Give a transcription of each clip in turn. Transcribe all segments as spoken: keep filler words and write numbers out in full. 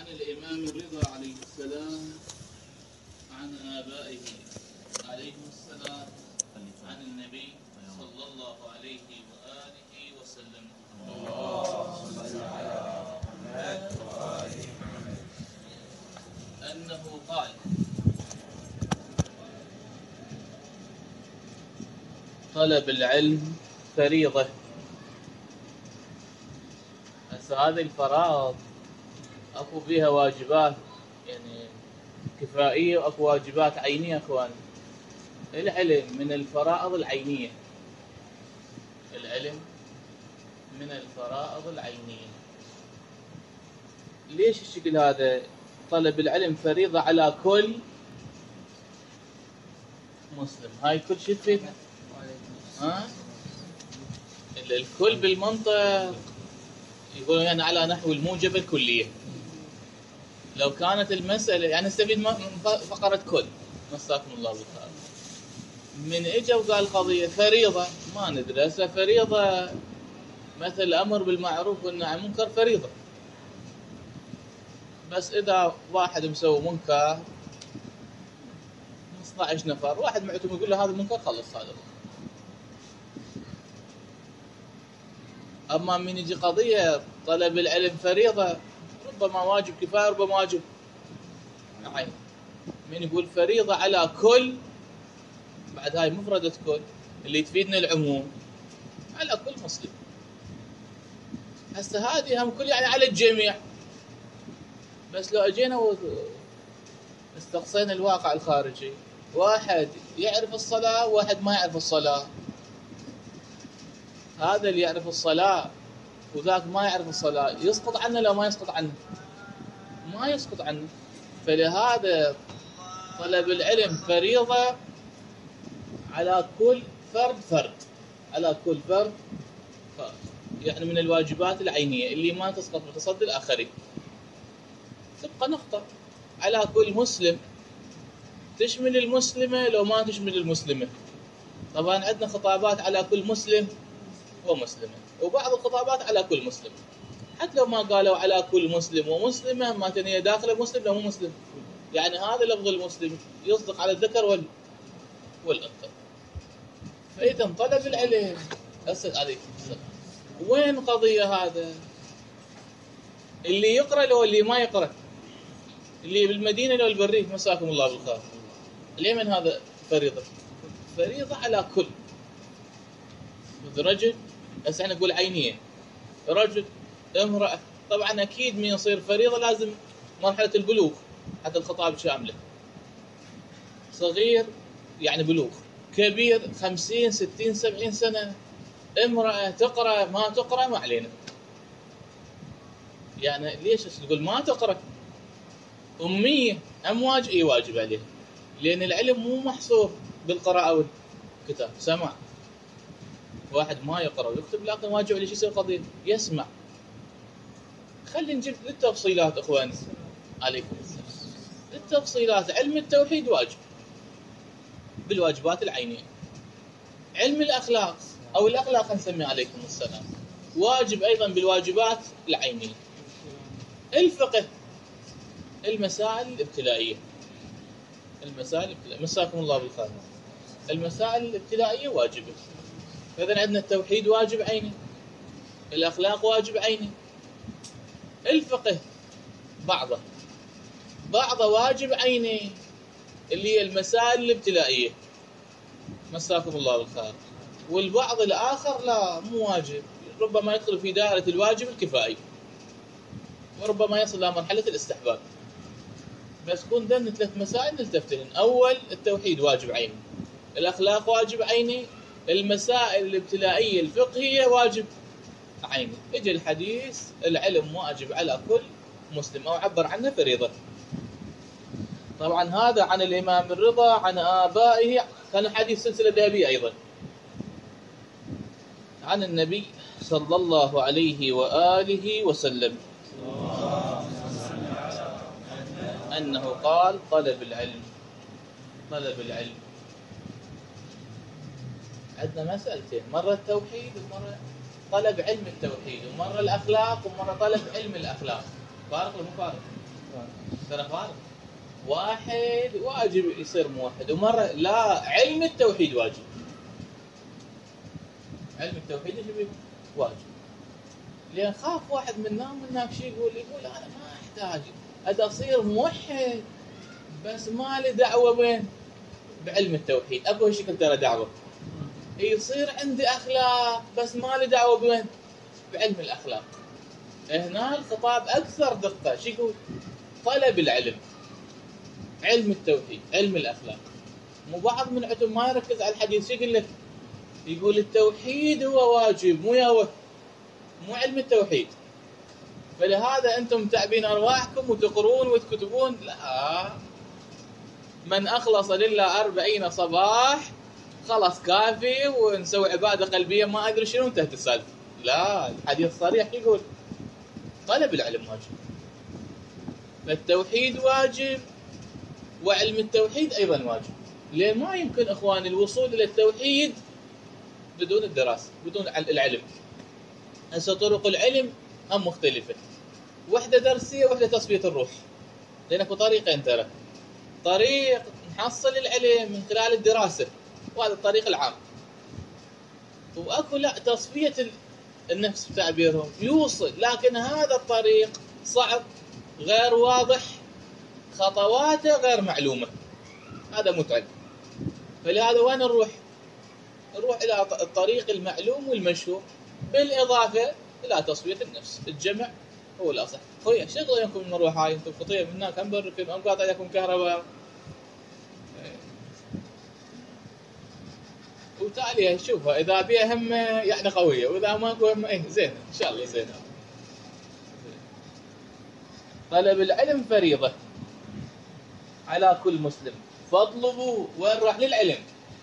عن الإمام الرضا عليه السلام عن آبائه عليهم السلام عن النبي صلى الله عليه وآله وسلم. اللهم صل على محمد وآل محمد. أنه قال: طلب العلم فريضة. هسه هذه الفرائض اكو فيها واجبات يعني كفائية واكو واجبات عينية. اخوان، العلم من الفرائض العينية. العلم من الفرائض العينية. ليش الشكل هذا؟ طلب العلم فريضة على كل مسلم. هاي كل شيء تفيدنا. ها؟ الكل بالمنطق يقولون يعني على نحو الموجبة الكلية. لو كانت المسألة يعني نستفيد من فقرة كل، مساكم الله بالخير. من اجى وقال قضية فريضة ما ندري. هسه فريضة مثل الأمر بالمعروف والنهي عن المنكر فريضة، بس إذا واحد مسوي منكر اثني عشر نفر واحد معتم يقول له هذا المنكر، خلص هذا. أما من يجي قضية طلب العلم فريضة، ربما واجب كفاية ربما واجب عين. من يقول فريضة على كل، بعد هاي مفردة كل اللي تفيدنا العموم على كل مسلم. هسه هذه هم كل يعني على الجميع. بس لو اجينا واستقصينا الواقع الخارجي، واحد يعرف الصلاة وواحد ما يعرف الصلاة، هذا اللي يعرف الصلاة وذاك ما يعرف الصلاة يسقط عنه لو ما يسقط عنه؟ ما يسقط عنه. فلهذا طلب العلم فريضة على كل فرد فرد، على كل فرد فرد. يعني من الواجبات العينية اللي ما تسقط بتصدي الآخرين. تبقى نقطة على كل مسلم، تشمل المسلمة لو ما تشمل المسلمة. طبعا عندنا خطابات على كل مسلم ومسلمة، وبعض الخطابات على كل مسلم. حتى لو ما قالوا على كل مسلم ومسلمة، ما تنهي داخل مسلم لو مو مسلم. يعني هذا لفظ المسلم يصدق على الذكر وال والأنثى. فإذا طلب العلم أسد عليك السلام. وين قضية هذا؟ اللي يقرأ لو اللي ما يقرأ، اللي بالمدينة لو البريف، مساكم الله بالخير. اليمن هذا فريضة، فريضة على كل رجل. هسه احنا نقول عينية، رجل امرأة. طبعا أكيد من يصير فريضة لازم مرحلة البلوغ حتى الخطاب شاملة. صغير يعني بلوغ، كبير خمسين ستين سبعين سنة، امرأة تقرأ ما تقرأ ما علينا. يعني ليش تقول ما تقرأ؟ أمية أم واجب؟ إيه واجب عليها، لأن العلم مو محصور بالقراءة والكتاب. سمع، واحد ما يقرأ ويكتب لكن واجب عليه شو يصير قضية؟ يسمع. خلي نجيب للتفصيلات اخواني عليكم السلام. للتفصيلات، علم التوحيد واجب بالواجبات العينية. علم الأخلاق أو الأخلاق نسميه عليكم السلام واجب أيضا بالواجبات العينية. الفقه، المسائل الابتلائية، المسائل الابتلائية مساكم الله بالخير، المسائل الابتلائية واجبة. فإذا عندنا التوحيد واجب عيني، الأخلاق واجب عيني، الفقه بعضه بعضه واجب عيني اللي هي المسائل الابتلائية، مساكم الله بالخير. والبعض الآخر لا، مو واجب، ربما يدخل في دائرة الواجب الكفائي، وربما يصل إلى مرحلة الاستحباب. بس كون ذن ثلاث مسائل نلتفتهن. أول، التوحيد واجب عيني، الأخلاق واجب عيني، المسائل الابتلائية الفقهية واجب عيني. اجى الحديث العلم واجب على كل مسلم، أو عبر عنه فريضة. طبعا هذا عن الإمام الرضا عن آبائه، كان حديث سلسلة ذهبية أيضا عن النبي صلى الله عليه وآله وسلم أنه قال: طلب العلم، طلب العلم. عندنا مسألتين، مرة التوحيد ومرة طلب علم التوحيد، ومرة الأخلاق ومرة طلب علم الأخلاق. فارق ولا مو فارق؟ ترى فارق. واحد واجب يصير موحد، ومرة لا، علم التوحيد واجب. علم التوحيد يجب واجب. لأن خاف واحد منا من شي يقول يقول أنا ما أحتاج أدى أصير موحد بس ما لي دعوة وين بعلم التوحيد. أكو هالشكل ترى دعوة، يصير عندي أخلاق بس ما لي دعوة بوين بعلم الأخلاق. هنا الخطاب أكثر دقة. شو يقول؟ طلب العلم، علم التوحيد، علم الأخلاق. مو بعض من عندهم ما يركز على الحديث. شو يقول لك؟ يقول التوحيد هو واجب، مو يا مو علم التوحيد. فلهذا أنتم تعبين أرواحكم وتقرون وتكتبون. لا، من أخلص لله أربعين صباح خلاص كافي ونسوي عبادة قلبية ما أدري شنو انتهت السالفة. لا، الحديث صريح يقول طلب العلم واجب. فالتوحيد واجب وعلم التوحيد أيضا واجب. لأن ما يمكن إخواني الوصول إلى التوحيد بدون الدراسة، بدون العلم. هسه طرق العلم هم مختلفة، وحدة درسية وحدة تصفية الروح. لأن اكو طريقين ترى، طريق نحصل العلم من خلال الدراسة وهذا الطريق العام، واكو لا تصفية النفس بتعبيرهم يوصل، لكن هذا الطريق صعب، غير واضح، خطواته غير معلومة، هذا متعب. فلهذا وين نروح؟ نروح إلى الطريق المعلوم والمشهور، بالإضافة إلى تصفية النفس. الجمع هو الأصح. خويا شغل ينكم المروح هاي، انتم خطية من هناك، هم بركن، هم قاطع لكم كهرباء. وتالي شوفها إذا بيها هم يعني قوية، وإذا ماكو هم إيه زين إن شاء الله زين. طلب العلم فريضة على كل مسلم، فاطلبوا. وين راح للعلم؟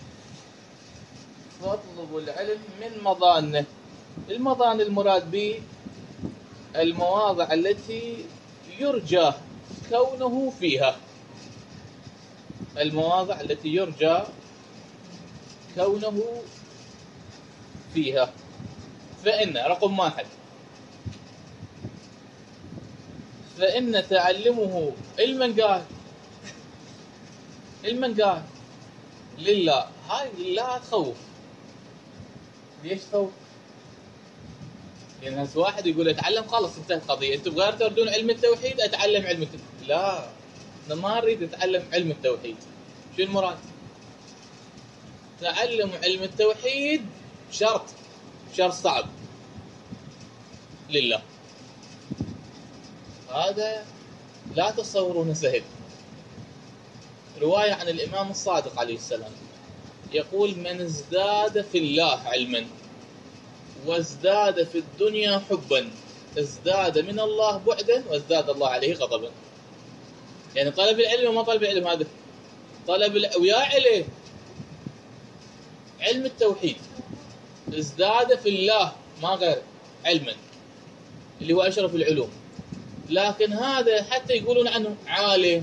فاطلبوا العلم من مضانه. المضان المراد به المواضع التي يرجى كونه فيها، المواضع التي يرجى كونه فيها. فإن رقم واحد، فإن تعلمه المن المن لله. هاي لله تخوف. ليش تخوف؟ لأن يعني هسه واحد يقول اتعلم خلص انتهت القضية، انتم بغير تردون علم التوحيد اتعلم علم التوحيد. لا، انا ما اريد اتعلم علم التوحيد. شو المراد؟ تعلم علم التوحيد شرط، شرط صعب لله. هذا لا تصورونه سهل. رواية عن الإمام الصادق عليه السلام يقول من ازداد في الله علما وازداد في الدنيا حبا ازداد من الله بعدا وازداد الله عليه غضبا. يعني طلب العلم وما طلب العلم، هذا طلب ال... ويا عليه علم التوحيد ازداد في الله ما غير علما اللي هو أشرف العلوم. لكن هذا حتى يقولون عنه عالم،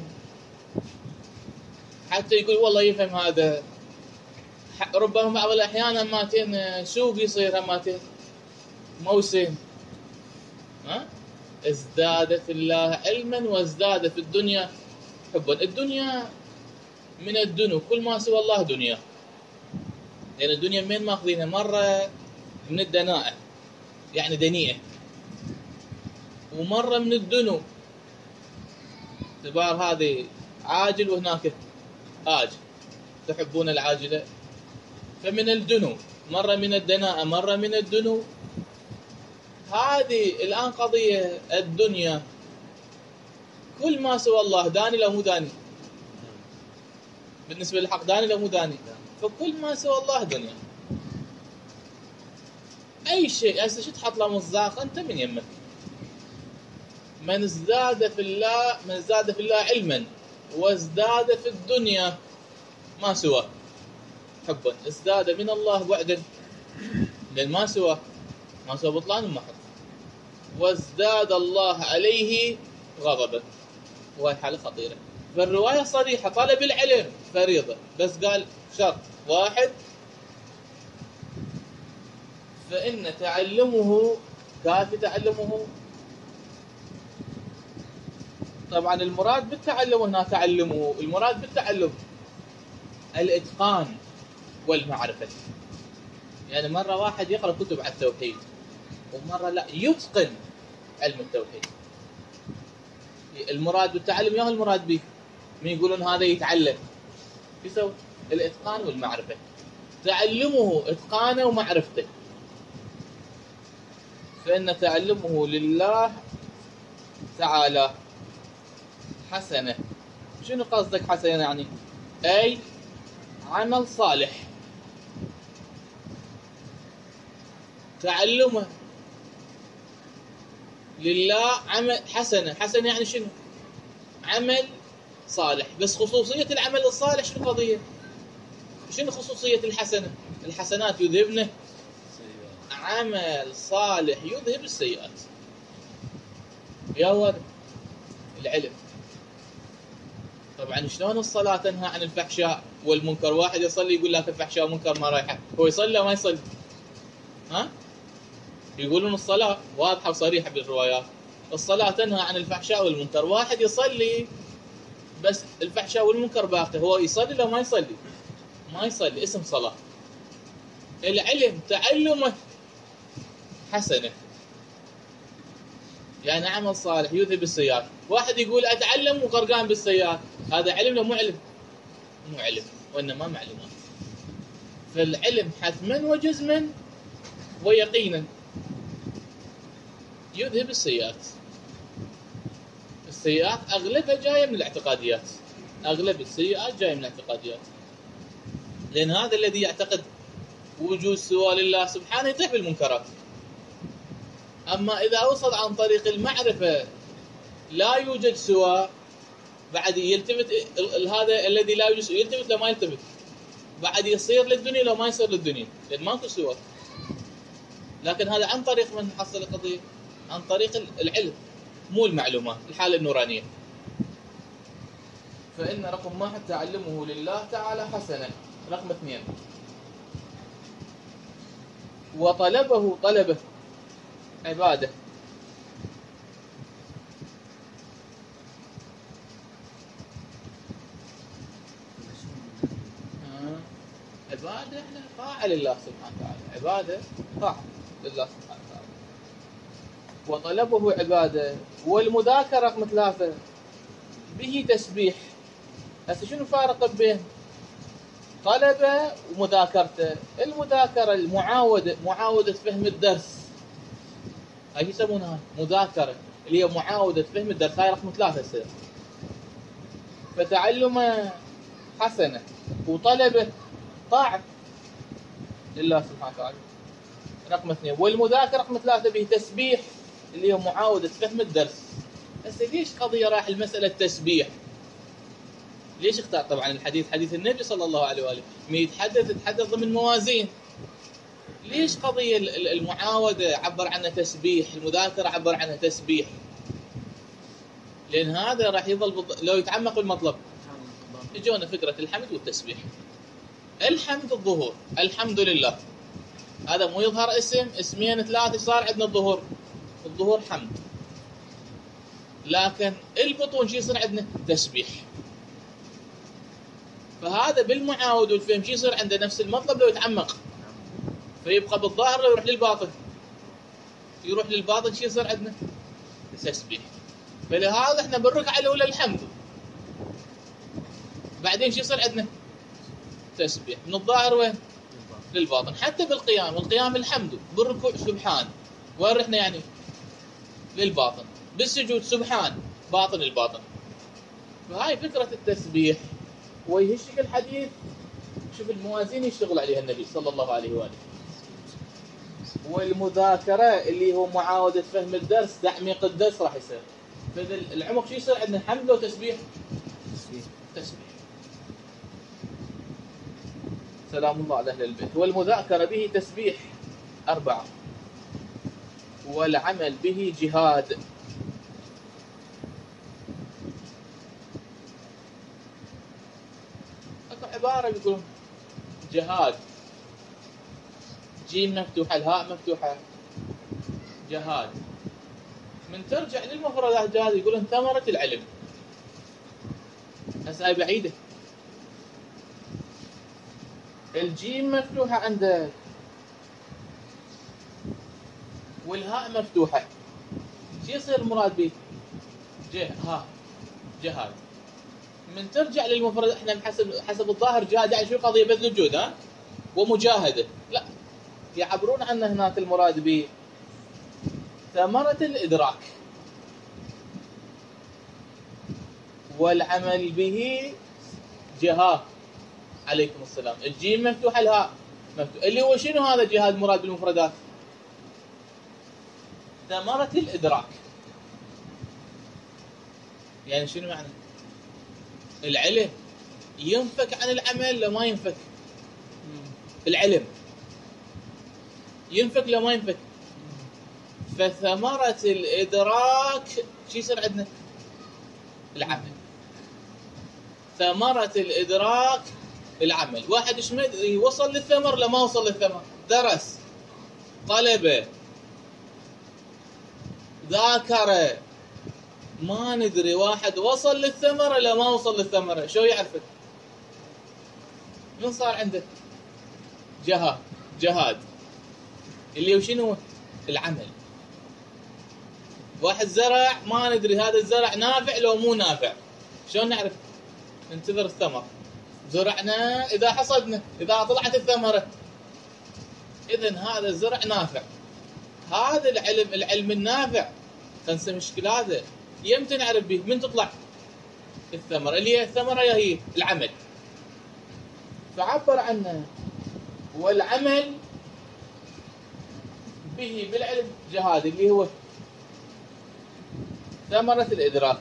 حتى يقول والله يفهم هذا، ربما بعض الأحيان ماتين سوق يصير ماتين موسم. ها؟ ازداد في الله علما وازداد في الدنيا حبا. الدنيا من الدنو، كل ما سوى الله دنيا. لأن يعني الدنيا من ماخذينها مرة من الدناءة يعني دنيئة، ومرة من الدنو اعتبار هذه عاجل وهناك آجل، تحبون العاجلة. فمن الدنو مرة من الدناءة مرة من الدنو. هذه الآن قضية الدنيا كل ما سوى الله داني لو مو داني، بالنسبة للحق داني لو مو داني، فكل ما سوى الله دنيا. أي شيء هسه شو تحط له مصداق أنت من يمك. من ازداد في الله من ازداد في الله علما وازداد في الدنيا ما سوى حبا ازداد من الله بعدا. لأن ما سوى ما سوى بطلان ومحض. وازداد الله عليه غضبا، وهي حالة خطيرة. فالرواية صريحة طلب العلم فريضة، بس قال شرط واحد، فإن تعلمه كافي تعلمه طبعا المراد بالتعلم هنا تعلمه، المراد بالتعلم الإتقان والمعرفة. يعني مرة واحد يقرأ كتب على التوحيد ومرة لا يتقن علم التوحيد. المراد بالتعلم يا المراد به من يقولون هذا يتعلم يسوي الإتقان والمعرفة، تعلمه إتقانه ومعرفته. فإن تعلمه لله تعالى حسنة. شنو قصدك حسنة يعني؟ أي عمل صالح. تعلمه لله عمل حسنة، حسنة يعني شنو؟ عمل صالح. بس خصوصية العمل الصالح شنو قضية؟ شنو خصوصية الحسنة؟ الحسنات يذهبن عمل صالح يذهب السيئات. يا ولد العلم. طبعا شلون الصلاة تنهى عن الفحشاء والمنكر؟ واحد يصلي يقول لك الفحشاء والمنكر ما رايحة، هو يصلي وما يصلي؟ ها؟ يقولون الصلاة واضحة وصريحة بالروايات، الصلاة تنهى عن الفحشاء والمنكر. واحد يصلي بس الفحشاء والمنكر باقي، هو يصلي لو ما يصلي؟ ما يصلي، اسم صلاة. العلم تعلمه حسنة يعني عمل صالح يذهب السيئات. واحد يقول أتعلم وغرقان بالسيئات، هذا علم لو مو علم؟ مو علم، وإنما معلومات. فالعلم حتما وجزما ويقينا يذهب السيئات. السيئات أغلبها جاية من الاعتقاديات، أغلب السيئات جاية من الاعتقاديات، لأن هذا الذي يعتقد وجود سوى لله سبحانه يطيح بالمنكرات. أما إذا وصل عن طريق المعرفة لا يوجد سوى، بعد يلتفت هذا الذي لا يوجد سوى يلتفت لما يلتفت، بعد يصير للدنيا لو ما يصير للدنيا، لأن ماكو سوى. لكن هذا عن طريق من حصل القضية؟ عن طريق العلم مو المعلومات، الحالة النورانية. فإن رقم واحد تعلمه لله تعالى حسنة. رقم اثنين وطلبه طلبه عبادة. عبادة احنا طاعة لله سبحانه وتعالى، عبادة طاعة لله سبحانه وتعالى. وطلبه عبادة. والمذاكرة رقم ثلاثة به تسبيح. هسه شنو فارق بين طلبه ومذاكرته؟ المذاكرة المعاودة، معاودة فهم الدرس، هاي يسمونها مذاكرة، اللي هي معاودة فهم الدرس، هاي رقم ثلاثة تصير. فتعلمه حسنة وطلبه طاعة لله سبحانه وتعالى. رقم اثنين والمذاكرة رقم ثلاثة به تسبيح، اللي هي معاودة فهم الدرس. هسه ليش قضية راح المسألة تسبيح؟ ليش اختار؟ طبعا الحديث حديث النبي صلى الله عليه وآله، من يتحدث يتحدث ضمن موازين. ليش قضية المعاودة عبر عنها تسبيح، المذاكرة عبر عنها تسبيح؟ لأن هذا راح يظل بض... لو يتعمق بالمطلب يجونا فكرة الحمد والتسبيح. الحمد الظهور، الحمد لله، هذا مو يظهر اسم اسمين ثلاثة صار عندنا الظهور، الظهور حمد. لكن البطون شي يصير عندنا تسبيح. فهذا بالمعاود والفهم شي يصير عنده نفس المطلب لو يتعمق، فيبقى بالظاهر لو يروح للباطن، يروح للباطن شي يصير عندنا تسبيح. فلهذا احنا بالركعة الأولى الحمد، بعدين شي يصير عندنا تسبيح من الظاهر وين؟ للباطن. حتى بالقيام، القيام الحمد، بالركوع سبحان، وين رحنا يعني؟ للباطن. بالسجود سبحان، باطن الباطن. فهاي فكرة التسبيح. ويهشك الحديث شوف الموازين يشتغل عليها النبي صلى الله عليه وآله. والمذاكرة اللي هو معاودة فهم الدرس، تعميق الدرس راح يصير. فإذا العمق شو يصير عندنا؟ حمد لو تسبيح؟ تسبيح. سلام الله على أهل البيت. والمذاكرة به تسبيح أربعة. والعمل به جهاد. أكو عبارة بيقولون جهاد، جيم مفتوحة الهاء مفتوحة، جهاد. من ترجع للمفردات هذه يقولون ثمرة العلم. هسه هاي بعيدة. الجيم مفتوحة عندك والهاء مفتوحة، شو يصير المراد به؟ جه ها جهاد. من ترجع للمفرد احنا حسب حسب الظاهر جهاد يعني شو قضية بذل الجهد ها ومجاهدة، لا يعبرون عن هناك المراد به ثمرة الإدراك والعمل به جهاد عليكم السلام. الجيم مفتوح الهاء مفتوح، اللي هو شنو هذا جهاد مراد بالمفردات؟ ثمرة الإدراك. يعني شنو معنى؟ العلم ينفك عن العمل لو ما ينفك؟ العلم ينفك لو ما ينفك؟ فثمرة الإدراك شو يصير عندنا؟ العمل. ثمرة الإدراك العمل. واحد ايش وصل للثمر لما وصل للثمر؟ درس، طلب، ذاكر، ما ندري. واحد وصل للثمرة لما وصل للثمرة شو يعرفك؟ من صار عنده؟ جهاد جهاد اللي هو شنو؟ العمل. واحد زرع ما ندري هذا الزرع نافع لو مو نافع، شلون نعرف؟ ننتظر الثمر. زرعنا إذا حصدنا إذا طلعت الثمرة إذن هذا الزرع نافع. هذا العلم العلم النافع تنسى مشكلاته يمتى نعرف به؟ من تطلع الثمرة اللي هي الثمرة هي العمل. فعبر عنه والعمل به بالعلم جهاد اللي هو ثمرة الإدراك.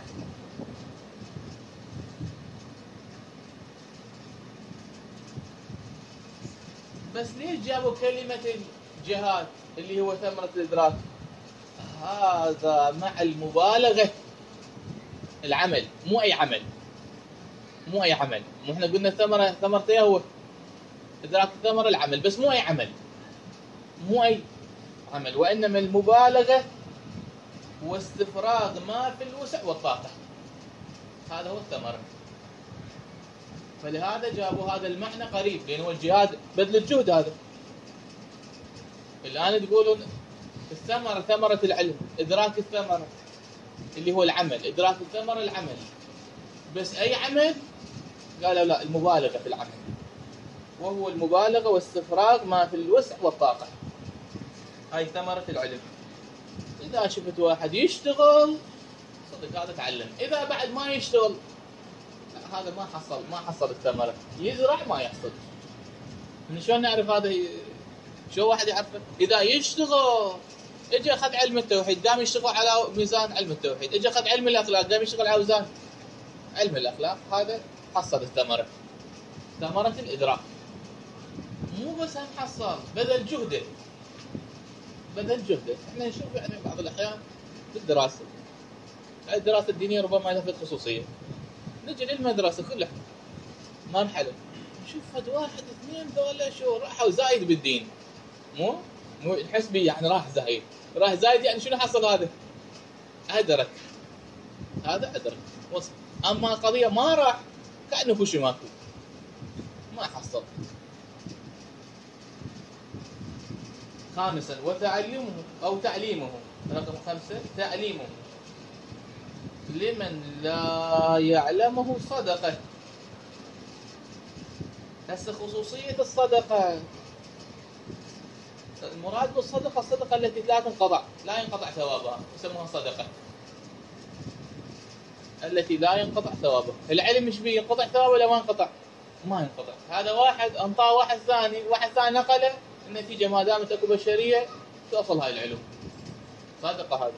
بس ليش جابوا كلمة الجهاد اللي هو ثمرة الإدراك؟ هذا مع المبالغة. العمل مو أي عمل، مو أي عمل. مو احنا قلنا ثمرة ثمرته هو إدراك الثمرة العمل، بس مو أي عمل، مو أي عمل، وإنما المبالغة واستفراغ ما في الوسع والطاقة، هذا هو الثمرة. فلهذا جابوا هذا المعنى قريب، لأن هو الجهاد بذل الجهد. هذا الآن تقولون الثمرة ثمرة العلم، إدراك الثمرة اللي هو العمل، إدراك الثمرة العمل، بس أي عمل؟ قالوا لا، المبالغة في العمل، وهو المبالغة واستفراغ ما في الوسع والطاقة، هاي ثمرة العلم. إذا شفت واحد يشتغل صدق هذا تعلم، إذا بعد ما يشتغل هذا ما حصل ما حصل الثمرة. يزرع ما يحصد. من شلون نعرف هذا؟ شو واحد يعرفه؟ إذا يشتغل اجى اخذ علم التوحيد قام يشتغل على ميزان علم التوحيد، اجى اخذ علم الاخلاق قام يشتغل على ميزان علم الاخلاق، هذا حصل الثمرة، ثمرة الإدراك. مو بس هم حصل، بذل جهده، بذل جهده. احنا نشوف يعني بعض الأحيان بالدراسة، الدراسة الدينية ربما لها فت خصوصية، نجي للمدرسة كلها ما نحلم، نشوف هاد واحد اثنين ذولا شو راحوا زايد بالدين، مو مو نحس بيه يعني راح زايد، راح زايد يعني شنو حصل؟ هذا أدرك، هذا أدرك وصل. أما القضية ما راح كأنه فشي ماكو، ما حصل. خامسا وتعلمه أو تعليمه، رقم خمسة تعليمه لمن لا يعلمه صدقة. هسه خصوصية الصدقة، المراد بالصدقة الصدقة التي لا تنقطع، لا ينقطع ثوابها، يسموها صدقة التي لا ينقطع ثوابها. العلم مش بيه ينقطع ثوابه ولا ما ينقطع؟ ما ينقطع. هذا واحد انطاه واحد ثاني، واحد ثاني نقله، النتيجة ما دامت اكو بشرية توصل هاي العلوم، صدقة هذا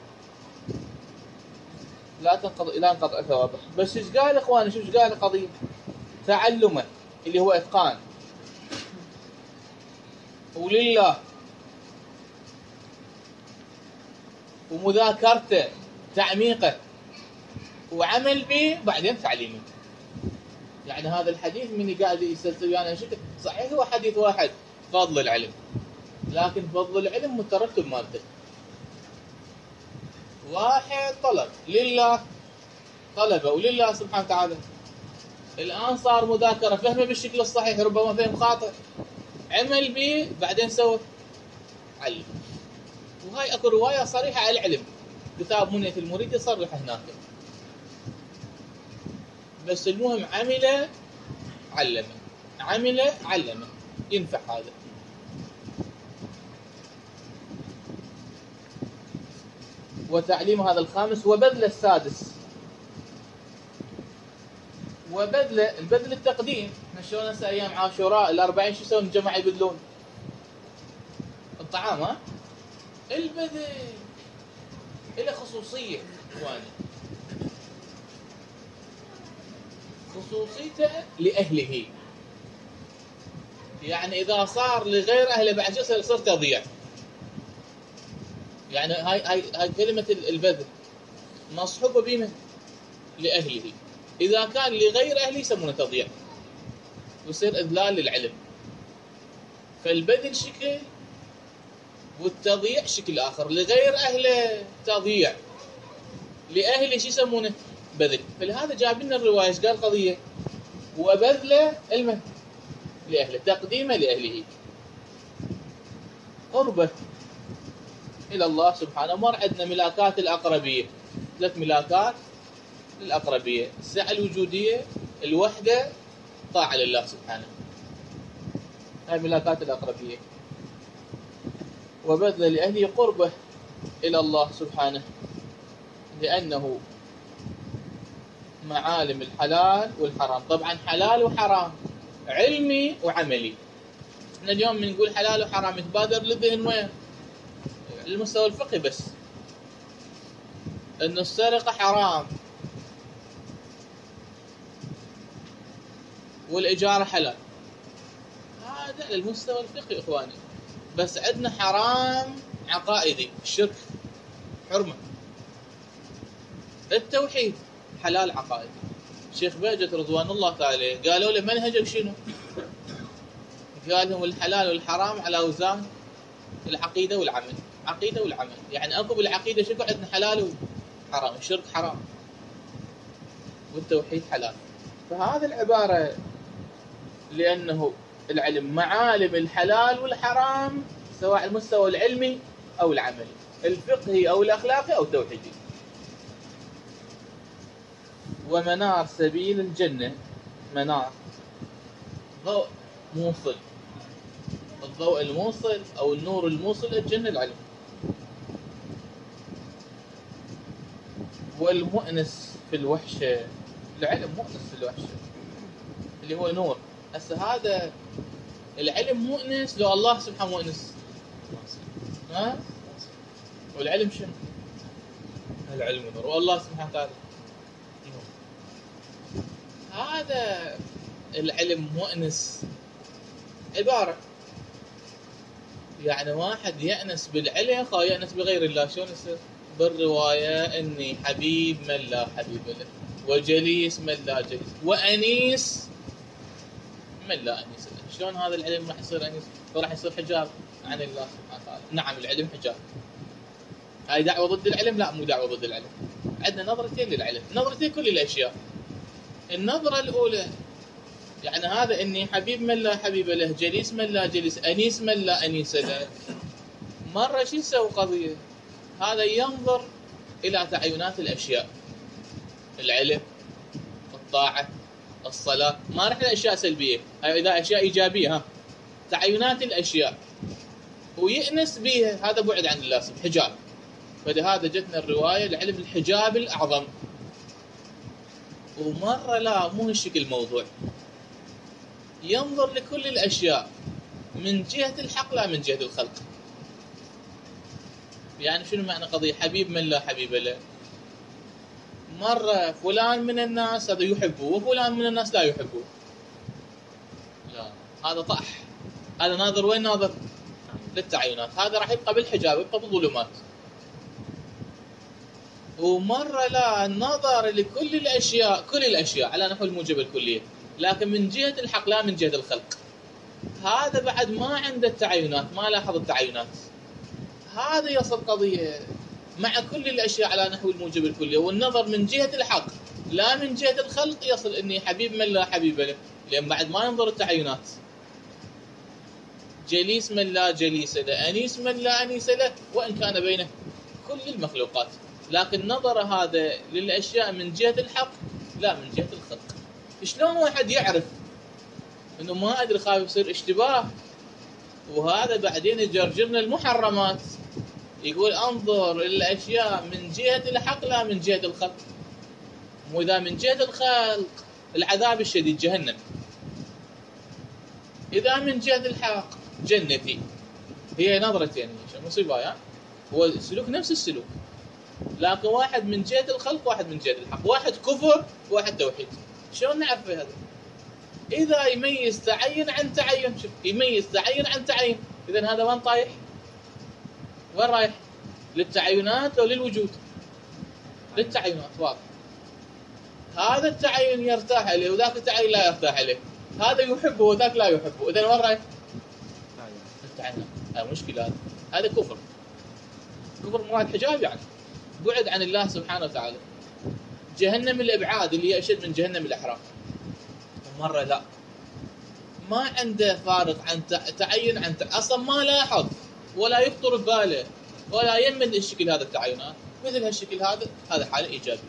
لا تنقطع لا ينقطع ثوابه. بس ايش قال اخواني؟ شوف ايش قال القضية؟ تعلمه اللي هو اتقان ولله، ومذاكرته تعميقه، وعمل به، بعدين تعليمه. يعني هذا الحديث من قاعد يسلسل يعني شكل صحيح هو حديث واحد فضل العلم، لكن فضل العلم مترتب مالته، واحد طلب لله، طلبه ولله سبحانه وتعالى، الآن صار مذاكرة فهمه بالشكل الصحيح، ربما فهم خاطئ، عمل به بعدين سوى علم. وهاي اكو رواية صريحة على العلم، كتاب منية المريد يصرح هناك. بس المهم عمل علمه، عمل علمه، ينفع هذا. وتعليم هذا الخامس. وبذل السادس، وبذل البذل التقديم. احنا شلون هسه ايام عاشوراء الأربعين شو يسوون الجماعة يبذلون؟ الطعام. ها البذل له خصوصية اخواني، خصوصيته لأهله. يعني إذا صار لغير أهله بعد شو يصير تضييع. يعني هاي هاي هاي كلمة البذل مصحوبة بمن؟ لأهله. إذا كان لغير أهله يسمونه تضييع ويصير إذلال للعلم. فالبذل شكل والتضييع شكل آخر. لغير أهله تضييع، لأهله شو يسمونه؟ بذل. فلهذا جاب لنا الرواية ايش قال قضية؟ وبذل المن لأهله، تقديمه لأهله، قربه إلى الله سبحانه. مر عندنا ملاكات الأقربية، ثلاث ملاكات للأقربية: السعة الوجودية، الوحدة، طاعة لله سبحانه. هاي ملاكات الأقربية. وبذل لأهله قربه إلى الله سبحانه، لأنه معالم الحلال والحرام. طبعا حلال وحرام علمي وعملي. احنا اليوم بنقول حلال وحرام يتبادر للذهن وين؟ المستوى الفقهي بس، انه السرقة حرام والإجارة حلال، هذا على المستوى الفقهي اخواني. بس عندنا حرام عقائدي، الشرك حرمة. التوحيد حلال عقائدي. الشيخ بهجت رضوان الله تعالى قالوا له منهجك شنو؟ قال لهم الحلال والحرام على وزان العقيدة والعمل. عقيدة والعمل، يعني اكو بالعقيدة شكو عندنا حلال وحرام، الشرك حرام والتوحيد حلال. فهذه العبارة لأنه العلم معالم الحلال والحرام سواء على المستوى العلمي أو العملي، الفقهي أو الأخلاقي أو التوحيدي. ومنار سبيل الجنة، منار ضوء موصل، الضوء الموصل أو النور الموصل الجنة العلم. والمؤنس في الوحشة، العلم مؤنس في الوحشة اللي هو نور. هسه هذا العلم مؤنس لو الله سبحانه مؤنس، ها؟ والعلم شنو؟ العلم نور والله سبحانه وتعالى نور. هذا العلم مؤنس عبارة، يعني واحد يأنس بالعلم أو يأنس بغير الله. شلون يصير؟ بالرواية إني حبيب من لا حبيب له، وجليس من لا جليس، وأنيس من لا أنيس له. شلون هذا العلم راح يصير أنيس؟ وراح يصير حجاب عن الله سبحانه وتعالى. نعم العلم حجاب. هاي دعوة ضد العلم؟ لا مو دعوة ضد العلم. عندنا نظرتين للعلم، نظرتين كل الأشياء. النظرة الأولى يعني هذا إني حبيب من لا حبيب له، جليس من لا جليس، أنيس من لا أنيس له. مرة شو يسوي قضية؟ هذا ينظر إلى تعينات الأشياء، العلم، الطاعة، الصلاة. ما رح لأشياء سلبية، هاي إذا أشياء إيجابية، ها تعينات الأشياء ويأنس بها، هذا بعد عن الله سبحانه، حجاب. فلهذا جتنا الرواية العلم الحجاب الأعظم. ومرة لا مو هالشكل الموضوع، ينظر لكل الأشياء من جهة الحق لا من جهة الخلق. يعني شنو معنى قضية حبيب من لا حبيب له؟ مرة فلان من الناس هذا يحبه وفلان من الناس لا يحبه، لا هذا طح. هذا ناظر وين؟ ناظر للتعينات. هذا راح يبقى بالحجاب، يبقى بالظلمات. ومرة لا النظر لكل الأشياء، كل الأشياء على نحو الموجب الكلية، لكن من جهة الحق لا من جهة الخلق. هذا بعد ما عنده التعينات، ما لاحظ التعينات. هذا يصل قضية مع كل الأشياء على نحو الموجب الكلي، والنظر من جهة الحق لا من جهة الخلق، يصل إني حبيب من لا حبيب له، لأن بعد ما ينظر التعينات. جليس من لا جليس له، أنيس من لا أنيس له، وإن كان بينه كل المخلوقات، لكن نظر هذا للأشياء من جهة الحق لا من جهة الخلق. شلون واحد يعرف إنه ما أدري خايف يصير اشتباه، وهذا بعدين يجرجرنا المحرمات، يقول انظر الأشياء من جهة الحق لا من جهة الخلق. وإذا من جهة الخلق العذاب الشديد جهنم، إذا من جهة الحق جنتي. هي نظرتين، يعني مصيبة يعني، هو السلوك نفس السلوك، لكن واحد من جهة الخلق واحد من جهة الحق، واحد كفر واحد توحيد. شلون نعرف هذا؟ إذا يميز تعين عن تعين، شوف يميز تعين عن تعين، إذن هذا وين طايح؟ وين رايح؟ للتعينات أو للوجود؟ للتعينات، واضح. هذا التعين يرتاح عليه وذاك التعين لا يرتاح عليه، هذا يحبه وذاك لا يحبه، إذن وين رايح؟ التعينات. هذا مشكلة، هذا هذا كفر، كفر مراد حجاب، يعني بعد عن الله سبحانه وتعالى. جهنم الإبعاد اللي هي أشد من جهنم الإحراق. مرة لا، ما عنده فارق عن تعين عن تع... أصلا ما لاحظ ولا يخطر بباله ولا يمن الشكل هذا التعينات، مثل هالشكل هذا، هذا حالة إيجابية.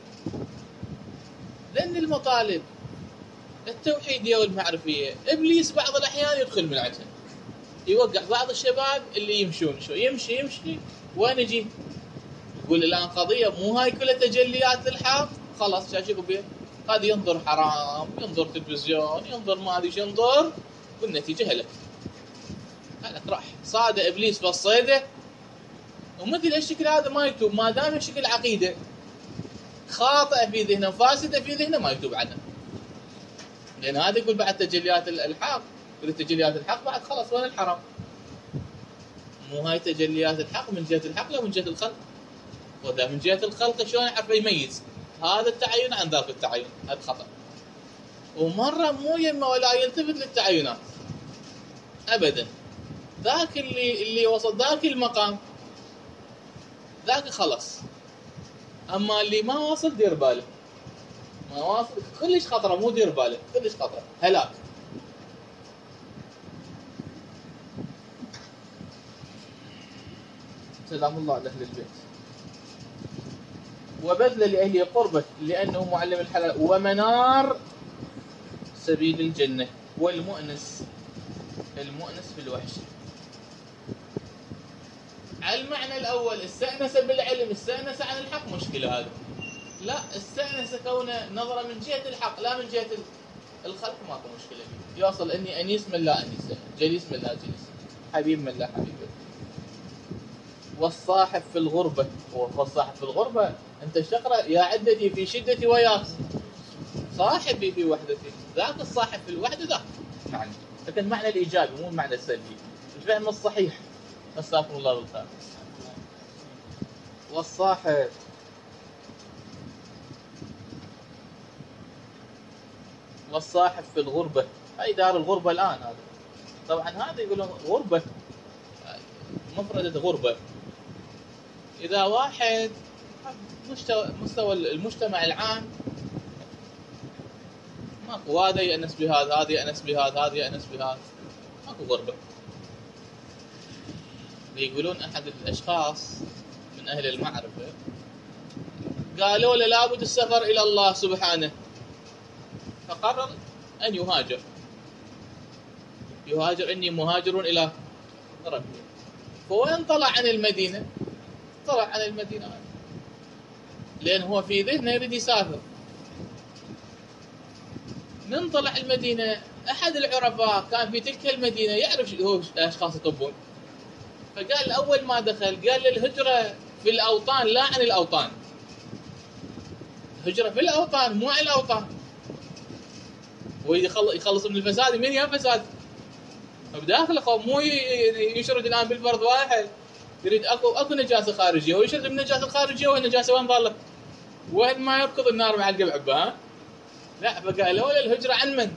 لأن المطالب التوحيدية والمعرفية إبليس بعض الأحيان يدخل من عندها، يوقع بعض الشباب اللي يمشون شوي، يمشي يمشي وين يجي يقول الآن قضية مو هاي كلها تجليات الحق، خلاص شاشيكم بيه، هذا ينظر حرام، ينظر تلفزيون، ينظر ما ادري ايش ينظر، والنتيجه هلك. هلك راح صاد ابليس بالصيده، ومثل الشكل هذا ما يتوب، ما دام الشكل عقيده خاطئه في ذهنه فاسده في ذهنه ما يتوب عنها. لان هذا يقول بعد تجليات الحق، يقول تجليات الحق بعد خلاص وين الحرام؟ مو هاي تجليات الحق من جهه الحق لا من جهه الخلق. وذا من جهه الخلق شلون يعرف يميز هذا التعين عن ذاك التعين؟ هذا خطأ. ومرة مو يما ولا يلتفت للتعينات أبدا، ذاك اللي اللي وصل ذاك المقام ذاك خلص. أما اللي ما واصل دير باله، ما واصل كلش خطرة، مو دير باله، كلش خطرة، هلاك. سلام الله على أهل البيت. وبذل لأهل قربة لأنه معلم الحلال ومنار سبيل الجنة، والمؤنس، المؤنس في الوحش. على المعنى الأول استأنس بالعلم، استأنس عن الحق، مشكلة هذا. لا، استأنس كونه نظرة من جهة الحق لا من جهة الخلق، ماكو مشكلة فيه. يوصل إني أنيس من لا أنيس، جليس من لا جليس، حبيب من لا حبيب. والصاحب في الغربة، والصاحب في الغربة أنت تقرأ يا عدتي في شدتي وياس، صاحبي في وحدتي، ذاك الصاحب في الوحدة ذاك معنى، لكن المعنى الإيجابي مو المعنى السلبي، الفهم الصحيح. استغفر الله بالخير. والصاحب والصاحب في الغربة، أي دار الغربة الآن هذا. طبعا هذا يقولون غربة مفردة غربة، إذا واحد مستوى مستوى المجتمع العام ماكو، هذا يأنس بهذا، هذا يأنس بهذا، هذا يأنس بهذا، ماكو غربة. يقولون أحد الأشخاص من أهل المعرفة قالوا له لابد السفر إلى الله سبحانه، فقرر أن يهاجر، يهاجر إني مهاجر إلى ربي. فوين طلع عن المدينة؟ طلع عن المدينة لأن هو في ذهنه يريد يسافر. من طلع المدينة أحد العرفاء كان في تلك المدينة يعرف هو أشخاص يطبون، فقال أول ما دخل قال الهجرة في الأوطان لا عن الأوطان، هجرة في الأوطان مو عن الأوطان. ويخلص من الفساد، من يا فساد بداخل قوم، مو يشرد الآن بالفرض واحد، يريد اكو اكو نجاسه خارجيه ويشرد من النجاسه الخارجيه، والنجاسه وين ظلت؟ وين ما يركض النار مع القبعبه. ها لا، فقال ولا الهجره عن من؟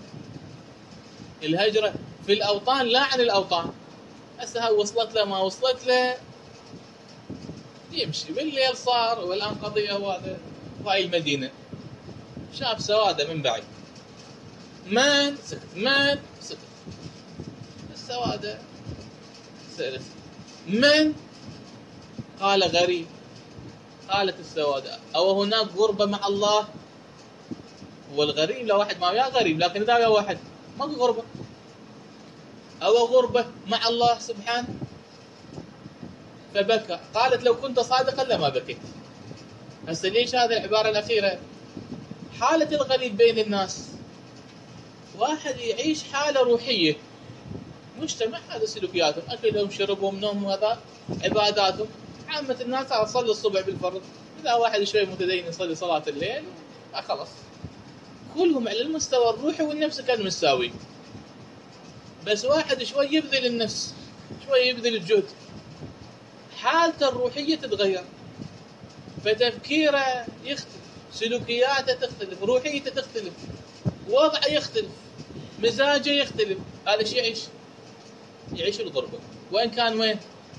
الهجره في الاوطان لا عن الاوطان. هسه وصلت له ما وصلت له، يمشي بالليل صار، والآن قضية هذا هاي المدينة شاف سوادة من بعيد، من سكت من سكت. السوادة سألت من؟ قال غريب. قالت السوادة أو هناك غربة مع الله؟ هو الغريب لو واحد ما وياه غريب، لكن إذا وياه واحد ماكو غربة. أو غربة مع الله سبحانه. فبكى. قالت لو كنت صادقا لما بكيت. هسه ليش هذه العبارة الأخيرة؟ حالة الغريب بين الناس، واحد يعيش حالة روحية، مجتمع هذا سلوكياتهم، أكلهم شربهم نومهم هذا عباداتهم. عامة الناس تصلي الصبح بالفرض، إذا واحد شوي متدين يصلي صلاة الليل خلاص، كلهم على المستوى الروحي والنفسي كان مستوي. بس واحد شوي يبذل النفس، شوي يبذل الجهد، حالته الروحية تتغير، فتفكيره يختلف، سلوكياته تختلف، روحيته تختلف، وضعه يختلف، مزاجه يختلف. هذا شيء يعيش يعيش الغربة، وإن كان وين؟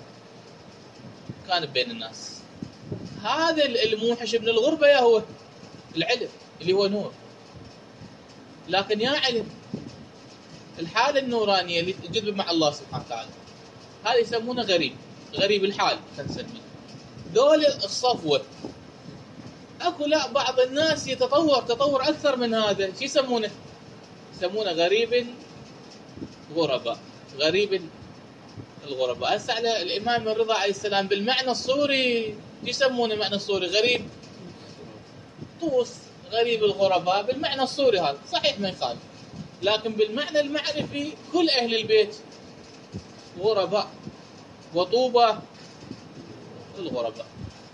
كان بين الناس. هذا الموحش من الغربة يا هو العلم اللي هو نور. لكن يا علم الحالة النورانية اللي تجذب مع الله سبحانه وتعالى، هذا يسمونه غريب، غريب الحال خلينا نسميه. دول الصفوة. اكو لا بعض الناس يتطور تطور اكثر من هذا، شو يسمونه؟ يسمونه غريب الغرباء، غريب الغرباء. هسه على الامام الرضا عليه السلام بالمعنى الصوري يسمونه معنى الصوري غريب طوس، غريب الغرباء بالمعنى الصوري هذا صحيح ما يخالف، لكن بالمعنى المعرفي كل اهل البيت غرباء، وطوبى الغرباء.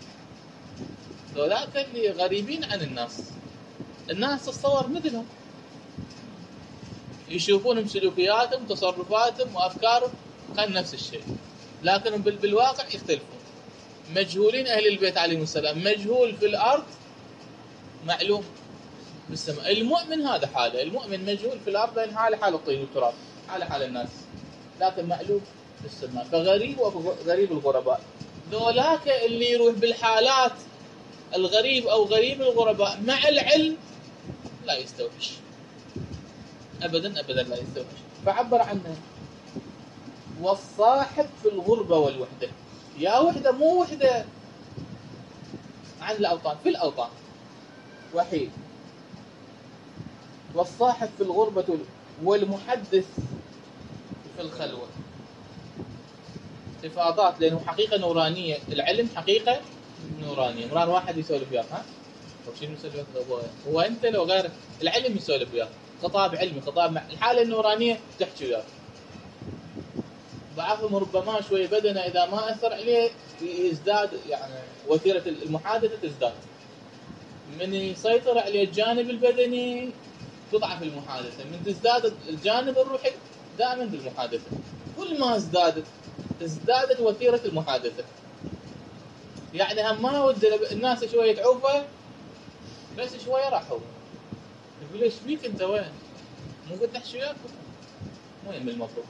ذولاك اللي غريبين عن الناس، الناس تتصور مثلهم، يشوفونهم سلوكياتهم تصرفاتهم وافكارهم كان نفس الشيء، لكن بالواقع يختلفون. مجهولين اهل البيت عليهم السلام، مجهول في الارض معلوم بالسماء. المؤمن هذا حاله، المؤمن مجهول في الارض لان حاله حال الطين والتراب، حاله حال الناس، لكن معلوم بالسماء. فغريب وغريب الغرباء. ذولاك اللي يروح بالحالات الغريب او غريب الغرباء مع العلم لا يستوحش ابدا ابدا، لا يستوحش. فعبر عنه والصاحب في الغربة والوحدة. يا وحدة مو وحدة عن الأوطان، في الأوطان وحيد. والصاحب في الغربة والمحدث في الخلوة. إفاضات، لأنه حقيقة نورانية، العلم حقيقة نورانية. مرار واحد يسولف وياك، ها طيب شنو يسولف وياك؟ هو أنت لو غيرك العلم يسولف وياك، خطاب علمي، خطاب مع الحالة النورانية تحكي وياك. بعضهم ربما شوي بدنه إذا ما أثر عليه يزداد، يعني وتيرة المحادثة تزداد. من يسيطر عليه الجانب البدني تضعف المحادثة، من تزداد الجانب الروحي دائما بالمحادثة. كل ما ازدادت ازدادت وتيرة المحادثة. يعني هم ما ود الناس شوية تعوفه، بس شوية راحوا يقول ايش بيك انت وين؟ مو قلت احكي وياك؟ وين المطلوب؟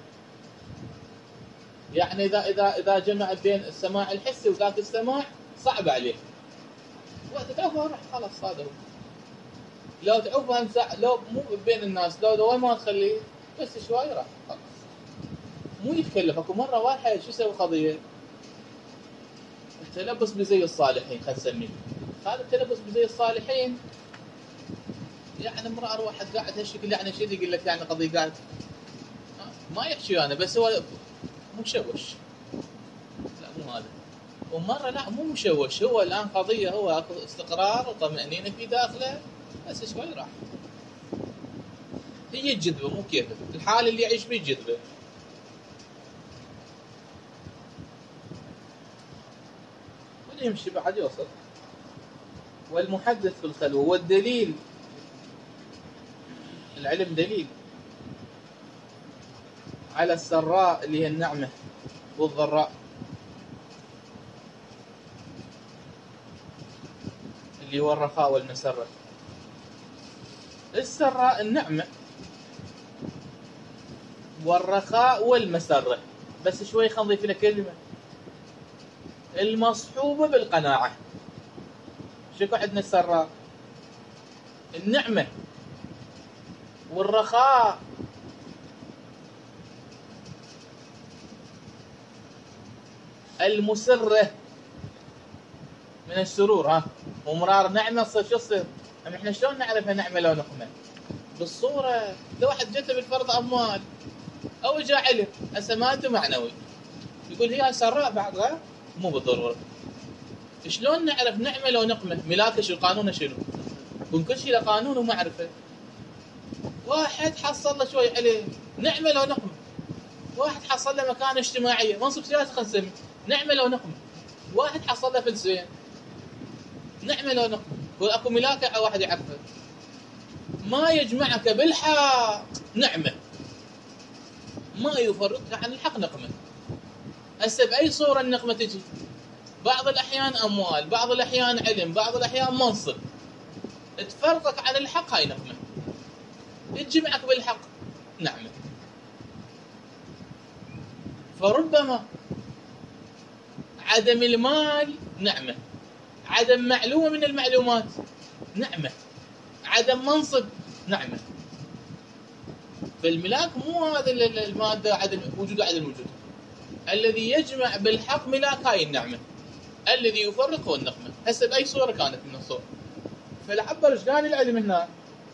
يعني اذا اذا اذا جمع بين السماع الحسي وذاك السماع صعب عليه. وقت تعوفه راح خلاص صادر. لو تعوفه ساعة، لو مو بين الناس، لو لو ما تخليه بس شوي راح خلاص. مو يتكلف. اكو مرة واحد شو يسوي قضية؟ التلبس بزي الصالحين خلينا نسميه. هذا التلبس بزي الصالحين يعني مرة واحد قاعد هالشكل، يعني شيء يقول لك يعني قضية قاعد ما يحكي انا، بس هو مشوش. لا مو هذا. ومرة لا مو مشوش، هو الآن قضية هو اكو استقرار وطمأنينة في داخله، بس شوي راح. هي الجذبة مو كيفه، الحال اللي يعيش فيه الجذبة. يمشي بعد يوصل. والمحدث في الخلوة. والدليل، العلم دليل على السراء اللي هي النعمة، والضراء اللي هو الرخاء والمسرة. السراء النعمة، والرخاء والمسرة. بس شوي خلينا نضيف لنا كلمة، المصحوبة بالقناعة. شكو عندنا السراء؟ النعمة والرخاء. المسرة من السرور. ها ومرار نعمة تصير شو تصير؟ احنا شلون نعرفها نعمة لو نقمة؟ بالصورة. لو واحد جته بالفرض اموال او جاء علم هسه مالته معنوي يقول هي سراء بعضها مو بالضرورة. شلون نعرف نعمة لو نقمة؟ ملاك شو قانونه شنو؟ يكون كل شيء له قانون ومعرفة. واحد حصل له شوي علم نعمة لو نقمة. واحد حصل له مكانة اجتماعية منصب سياسي خلينا نسميه نعمة لو نقمة. واحد حصل له فلسفين نعمة لو نقمة. يقول اكو ملاك على واحد يعرفه. ما يجمعك بالحق نعمة، ما يفرقك عن الحق نقمة. هسه بأي صورة النقمة تجي؟ بعض الأحيان أموال، بعض الأحيان علم، بعض الأحيان منصب. تفرقك عن الحق هاي نقمة. تجمعك بالحق نعمة. فربما عدم المال نعمة، عدم معلومة من المعلومات نعمة، عدم منصب نعمة. فالملاك مو هذا المادة عدم وجود عدم وجود. الذي يجمع بالحق ملاك هاي النعمة، الذي يفرق هو النقمة. هسه بأي صورة كانت من الصور. فالعبر ايش قال العلم هنا؟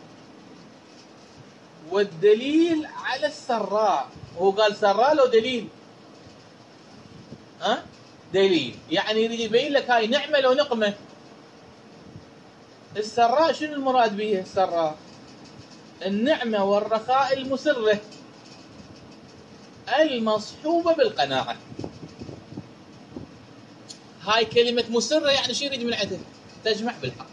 والدليل على السراء. هو قال سراء لو دليل؟ ها؟ دليل، يعني يريد يبين لك هاي نعمة لو نقمة. السراء شنو المراد به؟ السراء النعمة والرخاء المسرة المصحوبة بالقناعة. هاي كلمة مسرة يعني شو يريد من عندها؟ تجمع بالحق.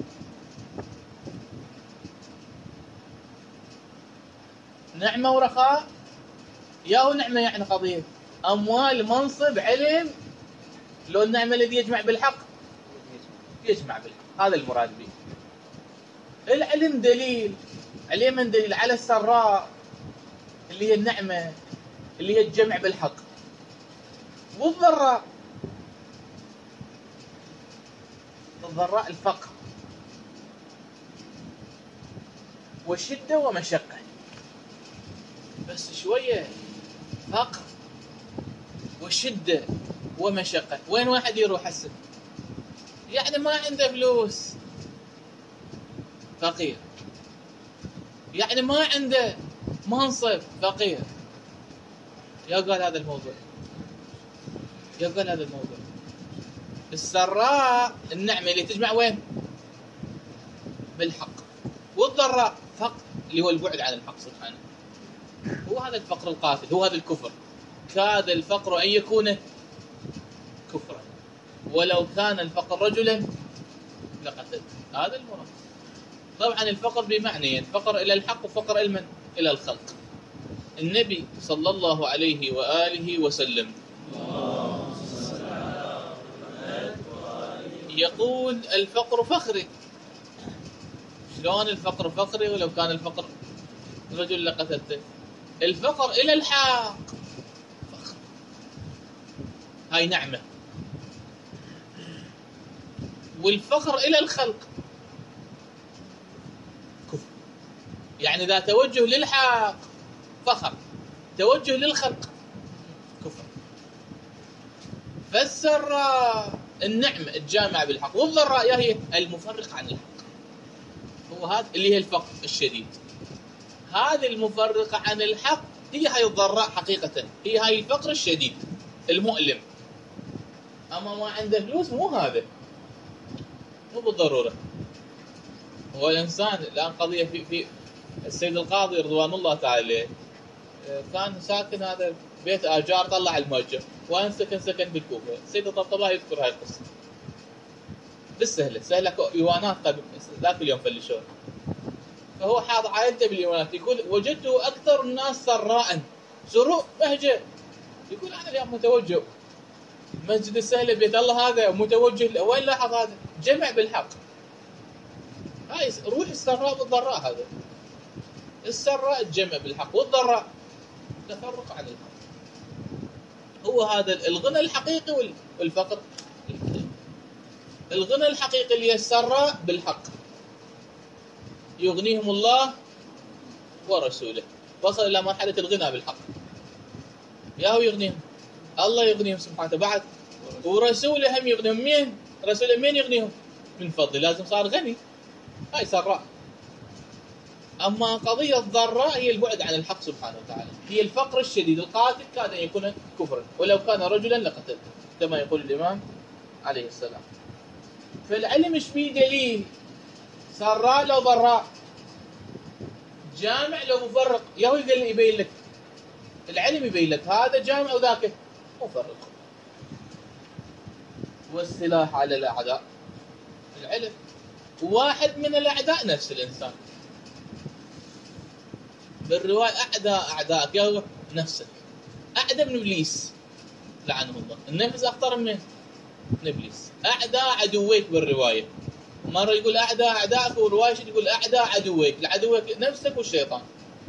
نعمة ورخاء، ياهو نعمة يعني قضية أموال منصب علم. لو النعمة الذي يجمع بالحق يجمع بالحق، هذا المراد به. العلم دليل، علما دليل على السراء اللي هي النعمة اللي هي الجمع بالحق. والضراء، الضراء الفقر وشدة ومشقة. بس شوية فقر وشدة ومشقة. وين واحد يروح هسه؟ يعني ما عنده فلوس فقير، يعني ما عنده منصب فقير. يا قال هذا الموضوع، يا قال هذا الموضوع. السراء النعمة اللي تجمع وين؟ بالحق. والضراء فقر اللي هو البعد عن الحق سبحانه. هو هذا الفقر القاتل، هو هذا الكفر. كاد الفقر أن يكون كفرا ولو كان الفقر رجلا لقتل. هذا المراد. طبعا الفقر بمعنيين، فقر إلى الحق وفقر إلى من؟ إلى الخلق. النبي صلى الله عليه وآله وسلم يقول الفقر فخري. شلون الفقر فخري ولو كان الفقر رجل لقتلته؟ الفقر إلى الحق فخر، هاي نعمة. والفقر إلى الخلق كفر. يعني إذا توجه للحق فخر، توجه للخلق كفر. فالسراء النعمة الجامعة بالحق، والضراء هي المفرق عن الحق. هو هذا اللي هي الفقر الشديد. هذه المفرقة عن الحق هي هاي الضراء حقيقة، هي هاي الفقر الشديد المؤلم. أما ما عنده فلوس مو هذا، مو بالضرورة. هو الإنسان الآن قضية في في السيد القاضي رضوان الله تعالى كان ساكن هذا بيت آجار طلع المؤجر، وين سكن؟ سكن بالكوفة. السيد الطبطبائي يذكر هاي القصة بالسهلة سهلة. ايوانات ذاك اليوم فلشون، فهو حاط عائلته بالايوانات. يقول وجدت اكثر الناس سراء، سرور بهجة. يقول انا اليوم متوجه مسجد السهلة بيت الله هذا متوجه. وين لاحظ هذا؟ جمع بالحق. هاي روح السراء والضراء. هذا السراء الجمع بالحق، والضراء تفرق عن الحق. هو هذا الغنى الحقيقي والفقر. الغنى الحقيقي اللي السراء بالحق يغنيهم الله ورسوله، وصل إلى مرحلة الغنى بالحق، ياهو يغنيهم الله، يغنيهم سبحانه بعد، ورسوله هم يغنيهم. مين رسوله؟ مين يغنيهم؟ من فضل، لازم صار غني، هاي سراء. أما قضية ضراء هي البعد عن الحق سبحانه وتعالى، هي الفقر الشديد القاتل كاد أن يكون كفرا، ولو كان رجلا لقتلته كما يقول الإمام عليه السلام. فالعلم ايش فيه دليل؟ سراء لو ضراء، جامع لو مفرق، ياهو يبين لك، العلم يبين لك هذا جامع وذاك مفرق. والسلاح على الأعداء العلم، واحد من الأعداء نفس الإنسان. بالرواية أعداء أعداءك ياهو نفسك، أعدى من إبليس لعنه الله. النفس أخطر من من إبليس. أعداء عدويك بالرواية، مرة يقول أعداء أعداءك، ورواية يقول أعداء عدويك، لعدوك نفسك والشيطان.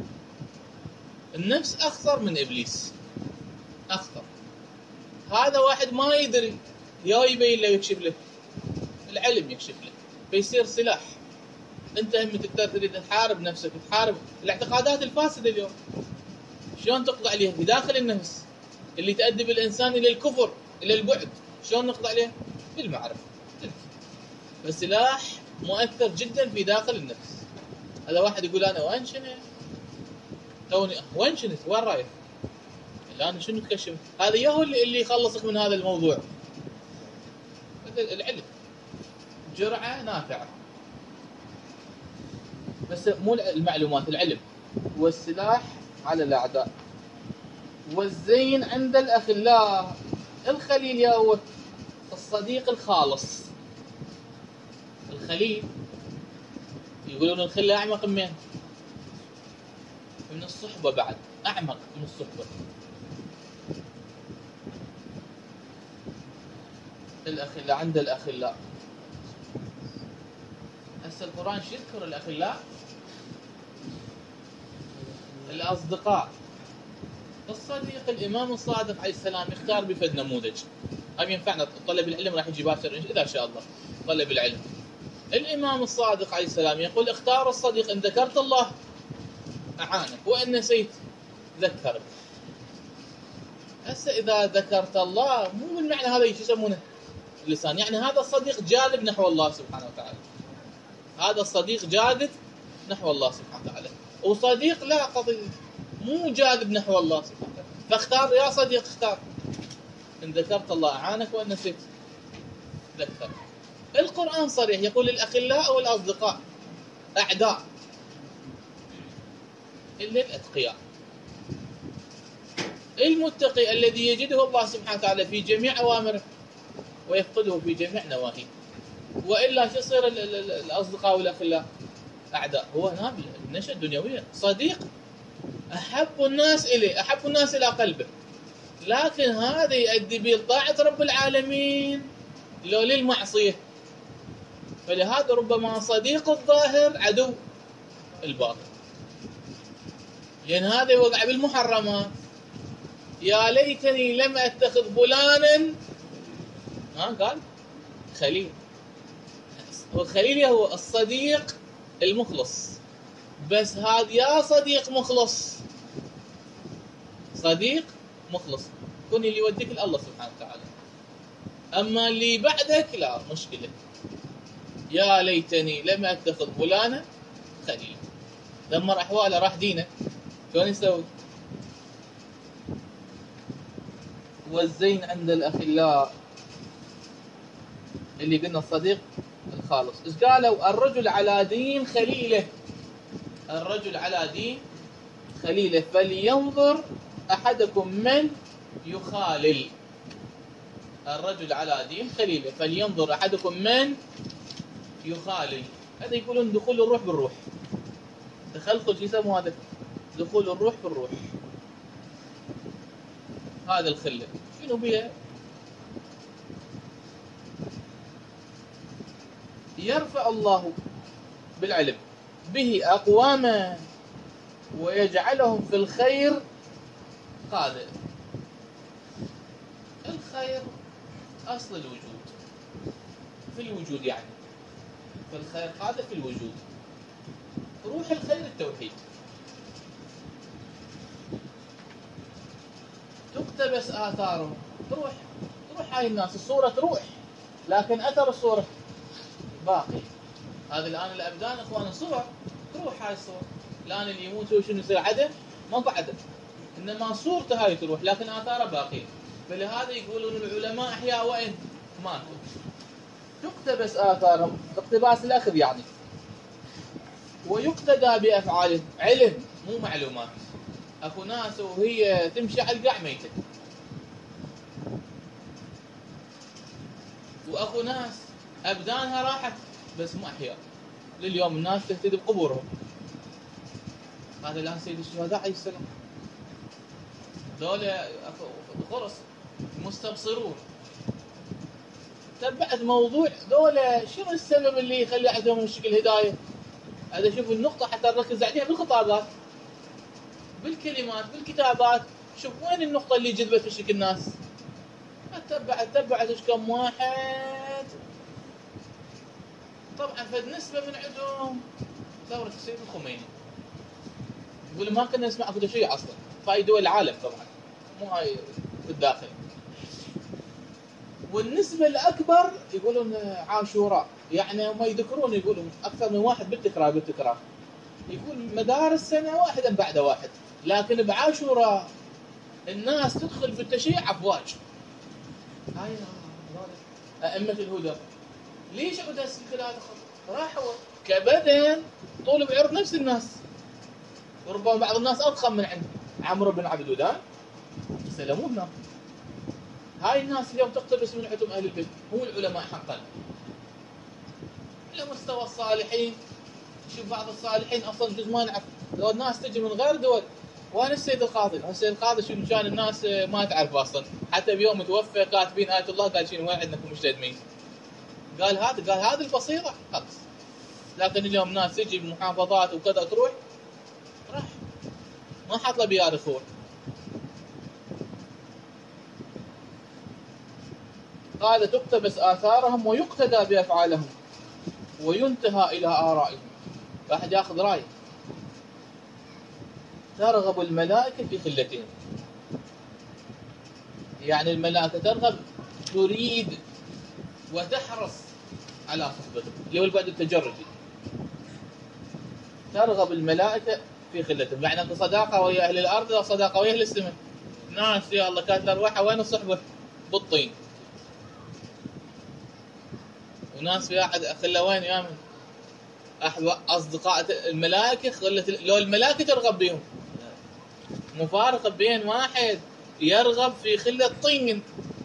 النفس أخطر من إبليس، أخطر. هذا واحد ما يدري، يا يبين له يكشف له، العلم يكشف له، فيصير سلاح. أنت هم تقدر تريد تحارب نفسك، تحارب الاعتقادات الفاسدة اليوم، شلون تقضي عليها في داخل النفس اللي تؤدي بالإنسان إلى الكفر، إلى البعد. شلون نقضي عليها؟ بالمعرفة. فالسلاح مؤثر جدا في داخل النفس. هذا واحد يقول أنا وين شنو؟ توني وين شنو؟ وين رايح؟ الآن شنو تكشف؟ هذا ياهو اللي يخلصك من هذا الموضوع. العلم جرعة نافعة، بس مو المعلومات، العلم. والسلاح على الأعداء، والزين عند الأخلاء. الخليل ياهو الصديق الخالص. الخليل يقولون الخلة أعمق من من الصحبة، بعد أعمق من الصحبة. الأخلاء عند الأخلاء. هسه القرآن شو يذكر الأخلاء؟ الأصدقاء. الصديق الإمام الصادق عليه السلام يختار بفد نموذج، هم ينفعنا طلب العلم راح يجي باكر إذا شاء الله طلب العلم. الإمام الصادق عليه السلام يقول اختار الصديق إن ذكرت الله أعانك، وإن نسيت ذكرك. هسه إذا ذكرت الله مو من معنى هذا شو يسمونه اللسان، يعني هذا الصديق جاذب نحو الله سبحانه وتعالى، هذا الصديق جاذب نحو الله سبحانه وتعالى. وصديق لا قضية مو جاذب نحو الله سبحانه وتعالى. فاختار يا صديق، اختار إن ذكرت الله أعانك وإن نسيت ذكرك. القرآن صريح يقول الأخلاء والأصدقاء أعداء إلا الأتقياء. المتقي الذي يجده الله سبحانه وتعالى في جميع أوامره ويفقده في جميع نواهيه. وإلا شو يصير الأصدقاء والأخلاء؟ أعداء. هو هنا النشأة الدنيوية صديق أحب الناس إليه، أحب الناس إلى قلبه، لكن هذا يؤدي به لطاعة رب العالمين لو للمعصية. فلهذا ربما صديق الظاهر عدو الباطن، لأن هذا يوقع بالمحرمات. يا ليتني لم أتخذ فلانا، ها قال خليل. والخليل هو الصديق المخلص، بس هذا يا صديق مخلص، صديق مخلص كن اللي يوديك لله سبحانه وتعالى. أما اللي بعدك لا مشكلة. يا ليتني لم أتخذ فلانا خليل، دمر أحواله راح دينه، شلون يسوي؟ والزين عند الأخلاء اللي قلنا الصديق الخالص. إيش قالوا؟ الرجل على دين خليله، الرجل على دين خليله فلينظر أحدكم من يخالل. الرجل على دين خليله فلينظر أحدكم من يخالل. هذا يقولون دخول الروح بالروح، تخلخل شو يسموا هذا؟ دخول الروح بالروح. هذا الخلة شنو بها؟ يرفع الله بالعلم به أقواما ويجعلهم في الخير قادة. الخير أصل الوجود، في الوجود يعني، فالخير هذا في الوجود. روح الخير التوحيد. تقتبس آثارهم، تروح تروح هاي الناس، الصورة تروح لكن أثر الصورة باقي. هذا الآن الأبدان إخوان صور، تروح هاي الصور. الآن اللي يموت وشنو يصير عدم؟ ما عدم، إنما صورته هاي تروح لكن آثاره باقية. فلهذا يقولون العلماء أحياء وإن ماتوا. تقتبس آثارهم، اقتباس الأخذ يعني. ويقتدى بأفعالهم، علم مو معلومات. اكو ناس وهي تمشي على القاع ميتة، واكو ناس ابدانها راحت بس مو احياء. لليوم الناس تهتدي بقبورهم. هذا الان سيد الشهداء عليه السلام، ذولا غرس مستبصرون. تبعت موضوع ذولا شنو السبب اللي يخلي عندهم الشكل هدايه؟ هذا شوف النقطه حتى نركز عليها بالخطابات، بالكلمات، بالكتابات. شوف وين النقطة اللي جذبت الشكل الناس. اتبعت تبعت ايش كم واحد. طبعا فد نسبة من عندهم ثورة السيد الخميني. يقول ما كنا نسمع اكو شيء اصلا، فهاي دول العالم طبعا مو هاي في الداخل. والنسبة الأكبر يقولون عاشوراء، يعني هم يذكرون يقولون أكثر من واحد بالتكرار بالتكرار. يقول مدار السنة واحدا بعد واحد، لكن بعاشوراء الناس تدخل في التشيع أفواج. هاي أئمة الهدى ليش عود السلسلة هذا راحوا كبدن طول بعرض نفس الناس، وربما بعض الناس أضخم من عند عمرو بن عبد الودان سلموه هناك. هاي الناس اليوم تقتبس من عندهم أهل البيت، هو العلماء حقا. على مستوى الصالحين، شوف بعض الصالحين أصلا جزء ما نعرف، لو الناس تجي من غير دول. وين السيد القاضي؟ السيد القاضي شنو كان الناس ما تعرف اصلا، حتى بيوم توفى كاتبين آية الله قال شنو وين عندكم مجتهدين؟ قال هذا قال هذه البصيرة خلاص. لكن اليوم ناس تجي بمحافظات وكذا تروح راح ما حط له بيار ثور. قال تقتبس آثارهم ويقتدى بأفعالهم وينتهى إلى آرائهم. واحد ياخذ رأي. ترغب الملائكة في خلتهم، يعني الملائكة ترغب تريد وتحرص على صحبتهم، اللي هو البعد التجردي. ترغب الملائكة في خلتهم، يعني أنت صداقة ويا أهل الأرض وصداقة ويا أهل السماء. ناس يا الله كانت أرواحها وين الصحبة؟ بالطين. وناس في أحد خلة وين يامن أصدقاء الملائكة خلة، لو الملائكة ترغب بهم مفارقة بين واحد يرغب في خلة طين.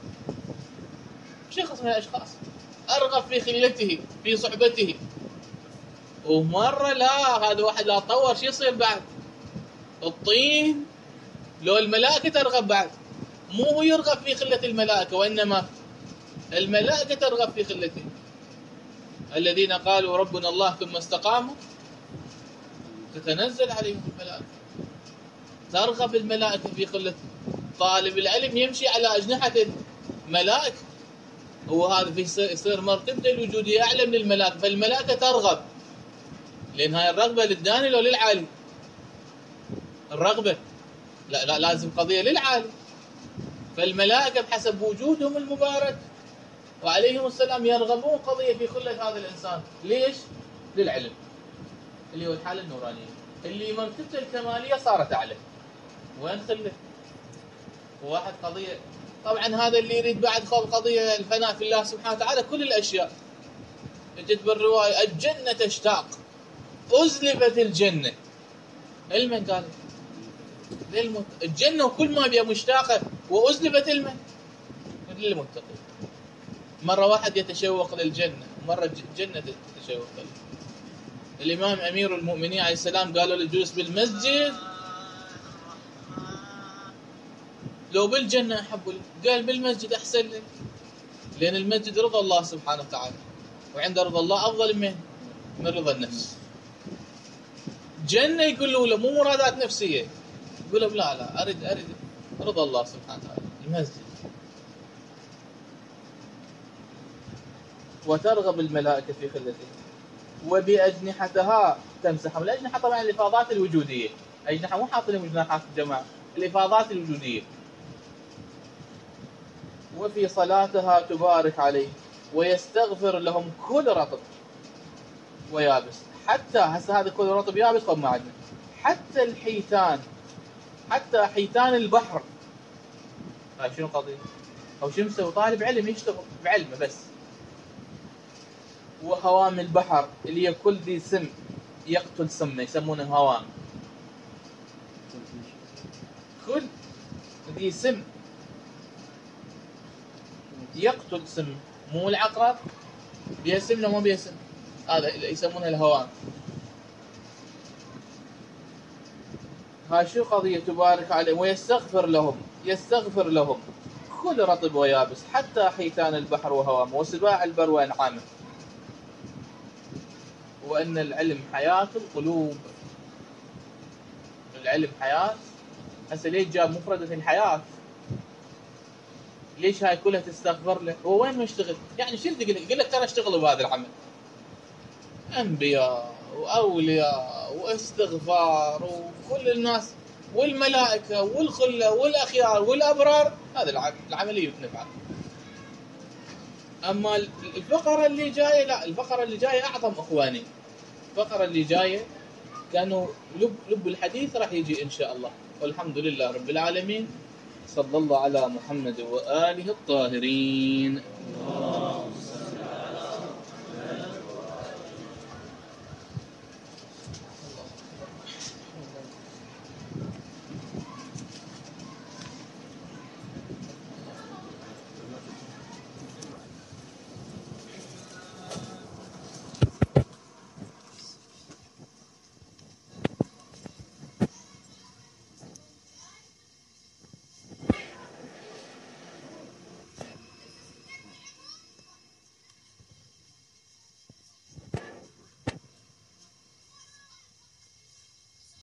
شخص من الأشخاص أرغب في خلته في صحبته، ومرة لا هذا واحد لا تطور شو يصير بعد الطين. لو الملائكة ترغب بعد مو هو يرغب في خلة الملائكة، وإنما الملائكة ترغب في خلته. الذين قالوا ربنا الله ثم استقاموا تتنزل عليهم الملائكة. ترغب الملائكة في خلته. طالب العلم يمشي على أجنحة الملائكة، هو هذا في يصير مرتبته الوجودية أعلى من الملائكة، فالملائكة ترغب. لأن هاي الرغبة للداني لو للعالي؟ الرغبة لا لا لازم قضية للعالي. فالملائكة بحسب وجودهم المبارك وعليهم السلام يرغبون قضية في خلة هذا الإنسان. ليش؟ للعلم اللي هو الحالة النورانية اللي مرتبته الكمالية صارت أعلى. وين خلة؟ وواحد قضية طبعا هذا اللي يريد بعد خوض قضية الفناء في الله سبحانه وتعالى. كل الأشياء جت بالرواية الجنة تشتاق أزلفت الجنة. المن قال للمت... الجنة وكل ما بيها مشتاقة وأزلفت المن للمتقين. مرة واحد يتشوق للجنة، مرة الجنة تتشوق له. الإمام أمير المؤمنين عليه السلام قالوا للجلوس بالمسجد لو بالجنة أحب لي، قال بالمسجد أحسن لي، لأن المسجد رضا الله سبحانه وتعالى، وعند رضا الله أفضل من من رضا النفس. جنة يقولوا له مو مرادات نفسية، يقول لهم لا لا أريد أريد رضا الله سبحانه وتعالى المسجد. وترغب الملائكة في خلته، وبأجنحتها تمسحهم. الأجنحة طبعا الإفاضات الوجودية، أجنحة مو حاطين جناحات الجماعة، الإفاضات الوجودية. وفي صلاتها تبارك عليه ويستغفر لهم كل رطب ويابس. حتى هسه هذا كل رطب يابس طب ما عندنا، حتى الحيتان، حتى حيتان البحر. هاي شنو قضية؟ أو شو مسوي؟ طالب علم يشتغل بعلمه بس. وهوام البحر اللي هي كل ذي سم يقتل سمه يسمونه هوام. كل ذي سم يقتل سم، مو العقرب بيسم لو ما بيسم، هذا يسمونه الهوام. هاي شو قضية تبارك عليه ويستغفر لهم، يستغفر لهم كل رطب ويابس حتى حيتان البحر وهوامه وسباع البر وأنعامه. وأن العلم حياة القلوب. العلم حياة. هسه ليش جاب مفردة الحياة؟ ليش هاي كلها تستغفر له؟ هو وين ما يشتغل؟ يعني شو تقول؟ يقول لك ترى اشتغلوا بهذا العمل. أنبياء وأولياء واستغفار وكل الناس والملائكة والخلة والأخيار والأبرار، هذا العملية بتنفع. أما الفقرة اللي جاية لا، الفقرة اللي جاية أعظم أخواني. الفقرة اللي جاية كانوا لب لب الحديث راح يجي إن شاء الله. والحمد لله رب العالمين، صلى الله على محمد وآله الطاهرين.